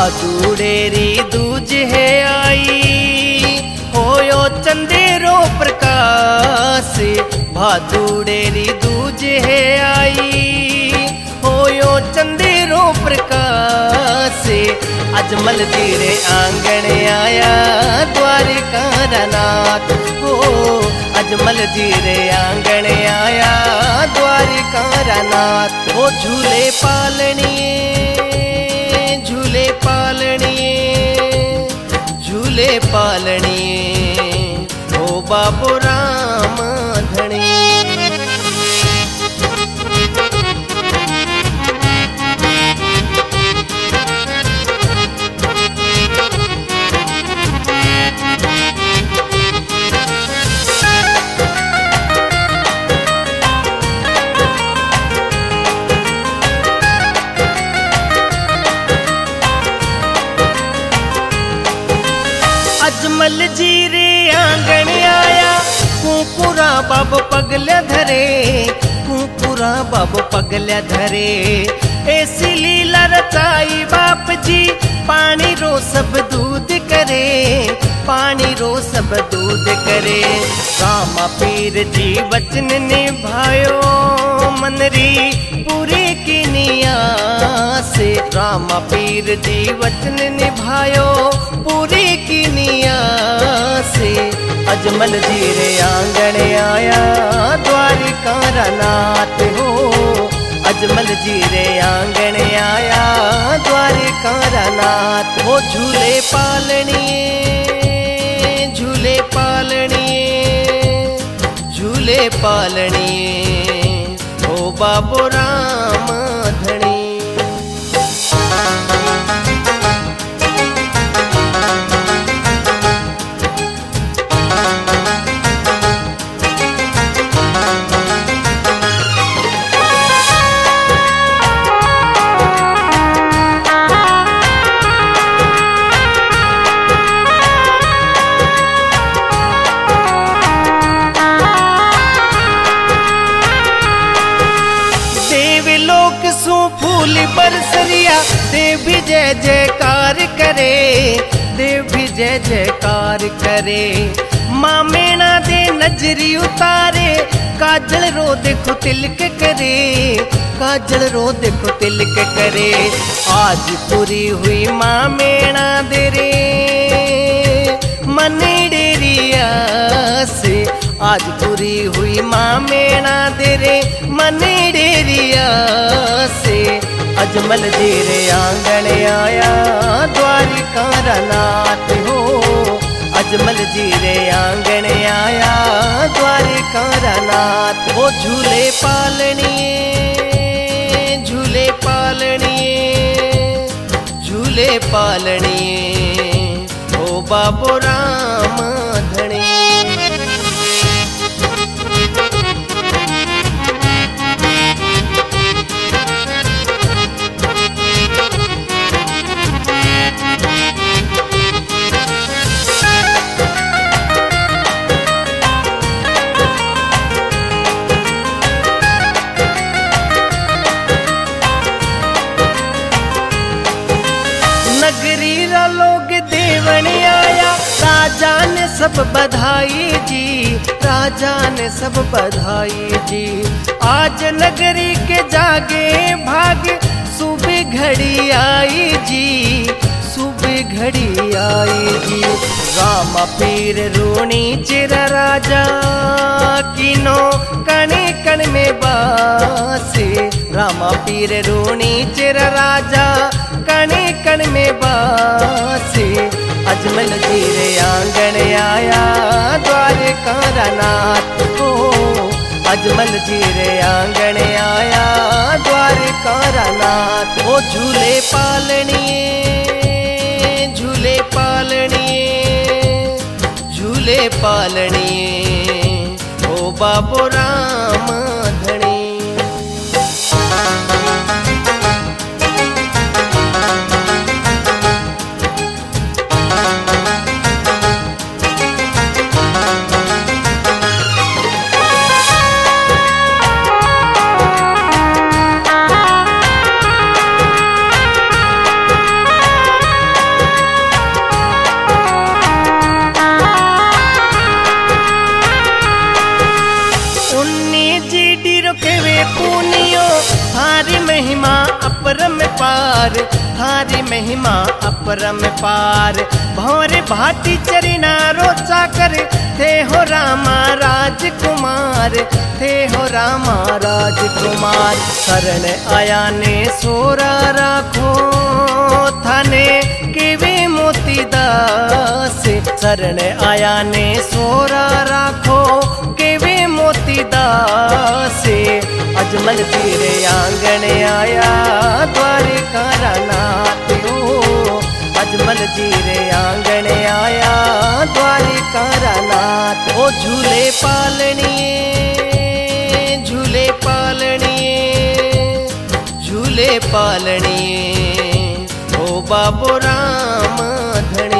भादुड़ेरी दूज है आई, होयो चंदेरो प्रकाश। भादुड़ेरी दूज है आई, होयो चंदेरो प्रकाश। अजमल तेरे आंगण आया द्वारिका नाथ हो, अजमल तेरे आंगण आया द्वारिका नाथ। वो झूले पालनिए, झूले पालनिए, झूले पालनिए, ओ बाबू राम धनी। अजमल जी रे आंगण आया, कुकुरा बाबो पगल्या धरे, कुकुरा बाबो पगल्या धरे। ऐसी लीला रचाई बाप जी, पानी रो सब दूध करे, पानी रो सब दूध करे। रामा पीर जी वचन निभायो, मनरी पूरी की नियास। रामा पीर जी वचन निभायो, पूरी की नियास। अजमल जी रे आंगण आया द्वारिका नाथ हो, अजमल जी रे आंगण आया द्वारिका नाथ। वो झूले पालनिए, झूले पालनिए, झूले पालनिए, ओ बाबू राम धनी। फूल बरसरिया देव भी जय जयकार करे, देव भी जय जयकार करे। माँ मैना दे नजरी उतारे, काजल रो देखो तिलक करे, काजल रो देखो तिलक करे। आज पूरी हुई माँ मैना दे रे मन डेरिया से, आज पूरी हुई माँ मैना दे रे मन डेरिया से। अजमल जी रे आंगण आया द्वारिका नाथ हो, अजमल जी रे आंगण आया द्वारिका नाथ। वो झूले पालनिए, झूले पालनिए, झूले पालनिए, ओ बाबू राम धनी। नगरी रा लोग देवन आया, राजा ने सब बधाई जी, राजा ने सब बधाई जी। आज नगरी के जागे भाग, सुबह घड़ी आई जी, सुबह घड़ी आई जी। रामा पीर रूणी चिरा राजा, किनो कणे कण में बासे। रामा पीर रूणी चिरा राजा, कणे कण में बासे। अजमल जी रे आंगण आया द्वारिका नाथ हो, अजमल जी रे आंगण आया द्वारिका नाथ। वो झूले पालनिए, झूले पालनिए, झूले पालनिए, ओ बाबू राम धनी। थारी महिमा अपरम पार। भौर भाटी चरिना रोचा कर, थे हो रामा राजकुमार, थे हो रामा राजकुमार। शरण आया ने सोरा राखो, थाने केवे मोती दास। शरण आया ने सोरा राखो, केवे मोती दास। अजमल तेरे आंगण आया द्वारिका नाथ हो, अजमल जीरे आंगण आया द्वारिका नाथ। ओ झूले पालनिए, झूले पालनिए, झूले पालनिए, ओ बाबू राम धन